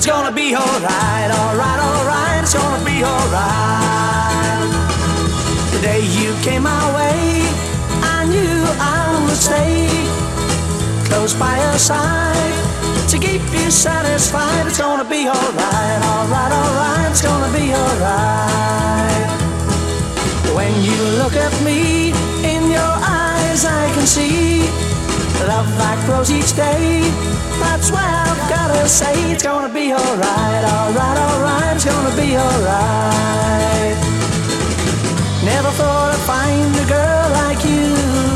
gonna be alright, alright, alright, it's gonna be alright. The day you came my way, I knew I would stay close by your side to keep you satisfied. It's gonna be alright, alright, alright, it's gonna be alright. When you look at me, in your eyes I can see love that grows each day. That's why I've gotta say it's gonna be alright, alright, alright, it's gonna be alright. Never thought I'd find a girl like you.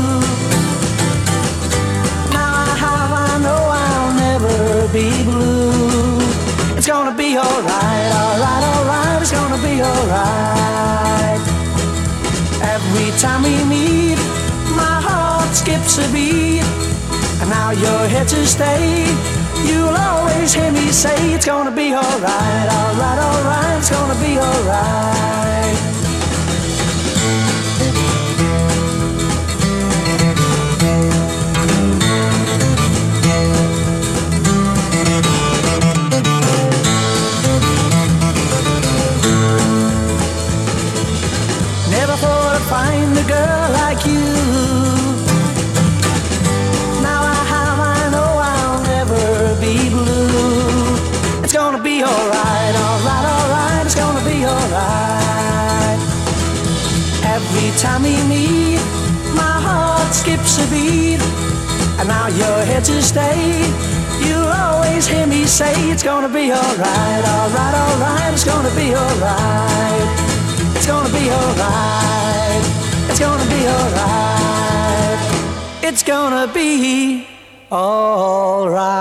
Now I have, I know I'll never be blue. It's gonna be alright, alright, alright, it's gonna be alright. Every time we meet, my heart skips a beat. And now you're here to stay. You'll always hear me say it's gonna be alright, alright, alright, it's gonna be alright. Never thought I'd find a girl like you. Be blue. It's gonna be alright, alright, alright, it's gonna be alright. Every time we meet, my heart skips a beat. And now you're here to stay. You'll always hear me say it's gonna be alright, alright, alright, it's gonna be alright. It's gonna be alright. It's gonna be alright. It's gonna be alright.